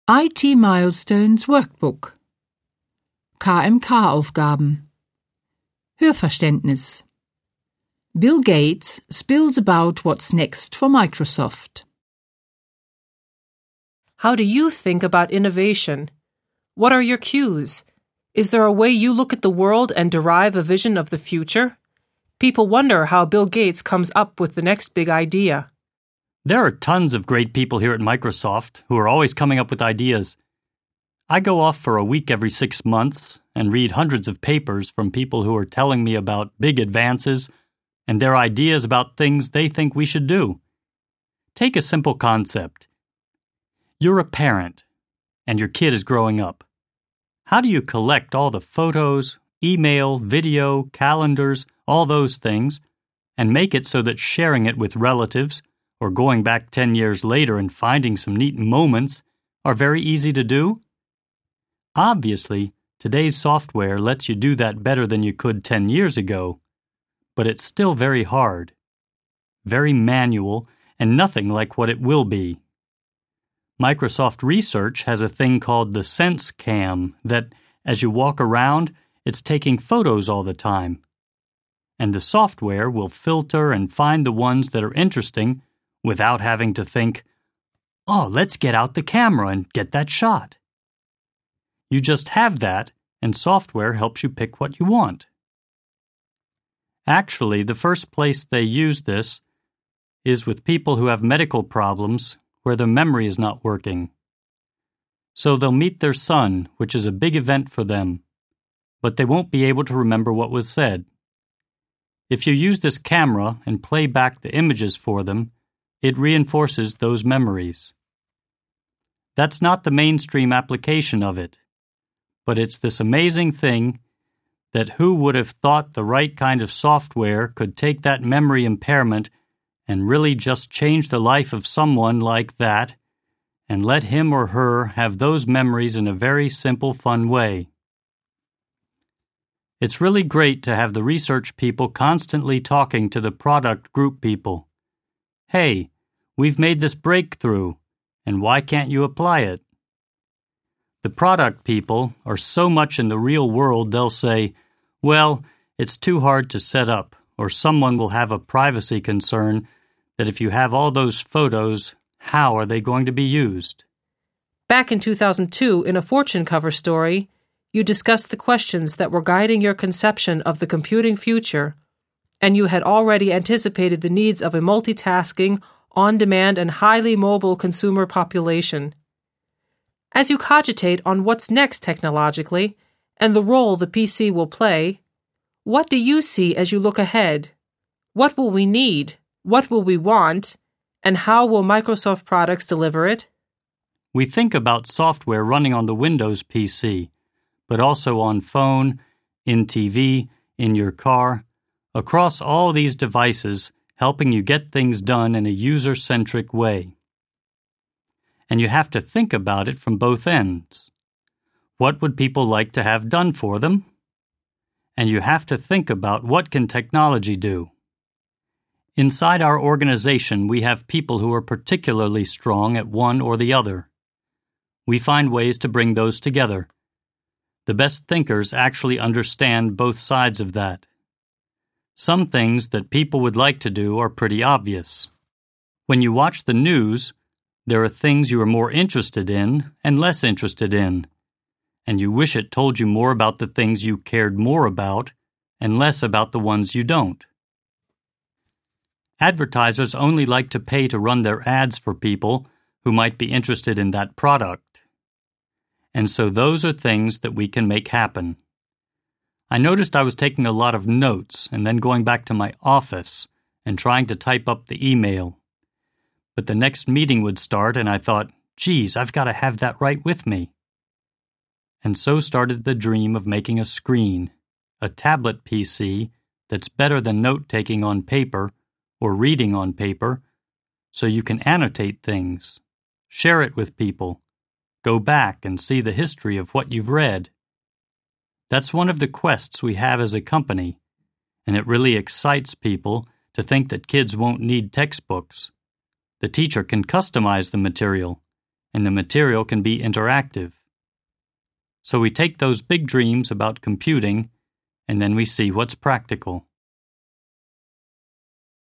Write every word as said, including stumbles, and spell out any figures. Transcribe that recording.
I T Milestones Workbook. K M K-Aufgaben. Hörverständnis. Bill Gates spills about what's next for Microsoft. How do you think about innovation? What are your cues? Is there a way you look at the world and derive a vision of the future? People wonder how Bill Gates comes up with the next big idea. There are tons of great people here at Microsoft who are always coming up with ideas. I go off for a week every six months and read hundreds of papers from people who are telling me about big advances and their ideas about things they think we should do. Take a simple concept. You're a parent, and your kid is growing up. How do you collect all the photos, email, video, calendars, all those things, and make it so that sharing it with relatives or going back ten years later and finding some neat moments are very easy to do? Obviously, today's software lets you do that better than you could ten years ago, but it's still very hard, very manual, and nothing like what it will be. Microsoft Research has a thing called the Sense Cam that, as you walk around, it's taking photos all the time. And the software will filter and find the ones that are interesting without having to think, oh, let's get out the camera and get that shot. You just have that, and software helps you pick what you want. Actually, the first place they use this is with people who have medical problems where their memory is not working. So they'll meet their son, which is a big event for them, but they won't be able to remember what was said. If you use this camera and play back the images for them, it reinforces those memories. That's not the mainstream application of it, but it's this amazing thing that who would have thought the right kind of software could take that memory impairment and really just change the life of someone like that and let him or her have those memories in a very simple, fun way. It's really great to have the research people constantly talking to the product group people. Hey, we've made this breakthrough, and why can't you apply it? The product people are so much in the real world they'll say, well, it's too hard to set up, or someone will have a privacy concern that if you have all those photos, how are they going to be used? Back in two thousand two, in a Fortune cover story, you discussed the questions that were guiding your conception of the computing future, and you had already anticipated the needs of a multitasking, on-demand, and highly mobile consumer population. As you cogitate on what's next technologically and the role the P C will play, what do you see as you look ahead? What will we need? What will we want? And how will Microsoft products deliver it? We think about software running on the Windows P C, but also on phone, in T V, in your car, across all these devices, helping you get things done in a user-centric way. And you have to think about it from both ends. What would people like to have done for them? And you have to think about what can technology do. Inside our organization, we have people who are particularly strong at one or the other. We find ways to bring those together. The best thinkers actually understand both sides of that. Some things that people would like to do are pretty obvious. When you watch the news, there are things you are more interested in and less interested in, and you wish it told you more about the things you cared more about and less about the ones you don't. Advertisers only like to pay to run their ads for people who might be interested in that product. And so those are things that we can make happen. I noticed I was taking a lot of notes and then going back to my office and trying to type up the email. But the next meeting would start and I thought, geez, I've got to have that right with me. And so started the dream of making a screen, a tablet P C that's better than note-taking on paper or reading on paper, so you can annotate things, share it with people, go back and see the history of what you've read. That's one of the quests we have as a company, and it really excites people to think that kids won't need textbooks. The teacher can customize the material, and the material can be interactive. So we take those big dreams about computing, and then we see what's practical.